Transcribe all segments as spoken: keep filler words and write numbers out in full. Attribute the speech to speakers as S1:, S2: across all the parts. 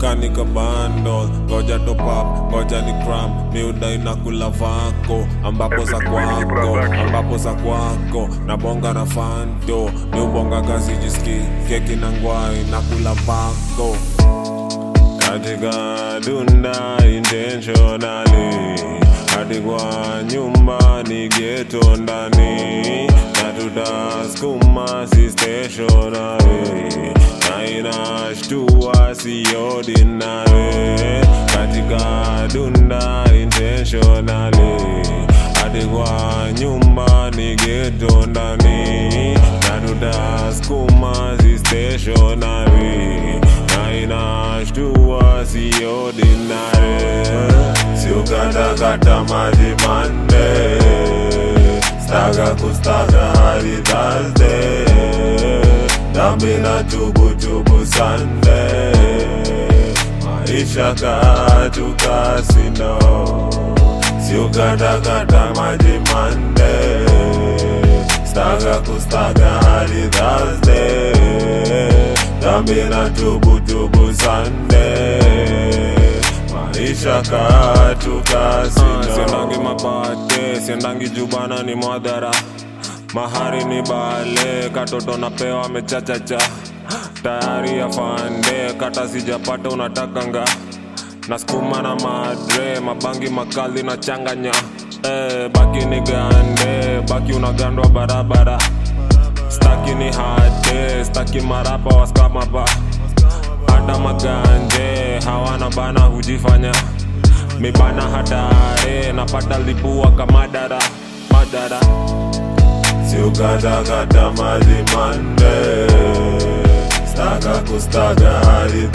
S1: kanika bundle, goja top up, goja ni cram, miuda inakula vako, ambapo za kwako, ambapo za kwako, na bonga na fanto, ni ubonga kazi jiski, keki na ngwai, nakula vako. Katika dunda intentionally, hadi kwa nyumbani ghetto ndani, na tutaskuma si stationary, na inashtua si ordinary. Katika dunda intentionally, hadi kwa nyumbani ghetto ndani, na tutaskuma si stationary, na inashtua si ordinary. Sio kata kata maji Monday, staga kustaga hadi Thursday, dhambi na tubu tubu Sunday, maisha katu kasino. Sio kata kata maji Monday, staga kustaga hadi Thursday, dhambi na tubu tubu Sunday, maisha katu kasino. uh, Siendangi mapate, siendangi jubana ni mwadhara, mahari ni bale, katoto napewa mechachacha, tayari ya fande, kata sijapata unatakanga, naskuma na madre, mabangi makali na changanya. Eh, baki ni gande, baki unagandwa barabara, staki ni hade, staki marapa waskama pa, hata maganje hawana bana hujifanya mibana hatare, napata lipua kama dara madara. Sio kata kata maji Monday, staga kustaga hadi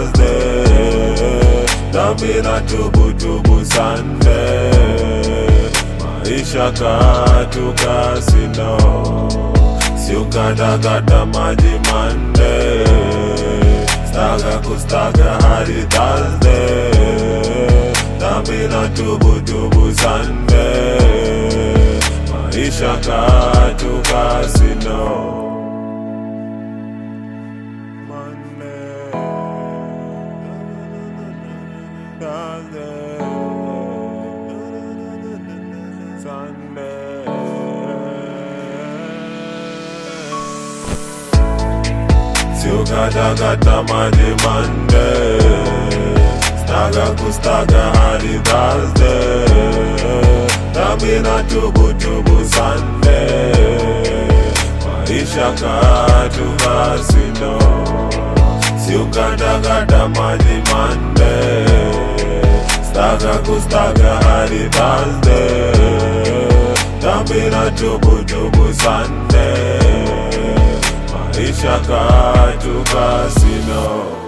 S1: Thursday, dhambi na tubu tubu Sunday, maisha katu kasino. Sio kata kata maji Monday, staga kustaga hadi Thursday, dhambi na tubu tubu Sunday, maisha katu kasino. Monday, Thursday, Sunday. Sio kata kata maji Monday, staga kustaga hadi Thursday, dhambi na tubu tubu Sunday, maisha katu kasino. Sio kata kata maji Monday, staga kustaga hadi Thursday, dhambi na tubu tubu Sunday, maisha katu kasino.